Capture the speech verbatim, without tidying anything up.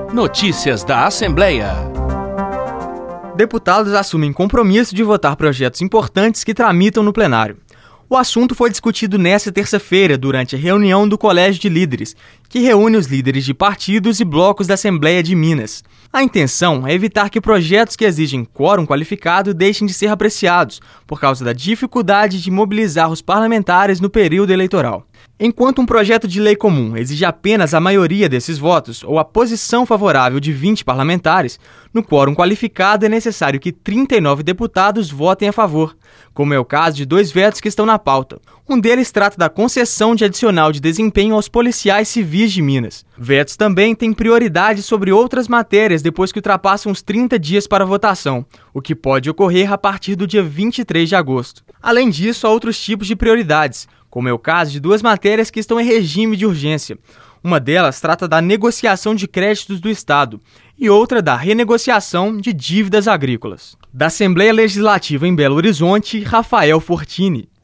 Notícias da Assembleia. Deputados assumem compromisso de votar projetos importantes que tramitam no plenário. O assunto foi discutido nesta terça-feira, durante a reunião do Colégio de Líderes, que reúne os líderes de partidos e blocos da Assembleia de Minas. A intenção é evitar que projetos que exigem quórum qualificado deixem de ser apreciados, por causa da dificuldade de mobilizar os parlamentares no período eleitoral. Enquanto um projeto de lei comum exige apenas a maioria desses votos ou a posição favorável de vinte parlamentares, no quórum qualificado é necessário que trinta e nove deputados votem a favor, como é o caso de dois vetos que estão na pauta. Um deles trata da concessão de adicional de desempenho aos policiais civis de Minas. Vetos também têm prioridade sobre outras matérias depois que ultrapassam os trinta dias para votação, o que pode ocorrer a partir do dia vinte e três de agosto. Além disso, há outros tipos de prioridades, como é o caso de duas matérias que estão em regime de urgência. Uma delas trata da negociação de créditos do Estado e outra da renegociação de dívidas agrícolas. Da Assembleia Legislativa em Belo Horizonte, Rafael Fortini.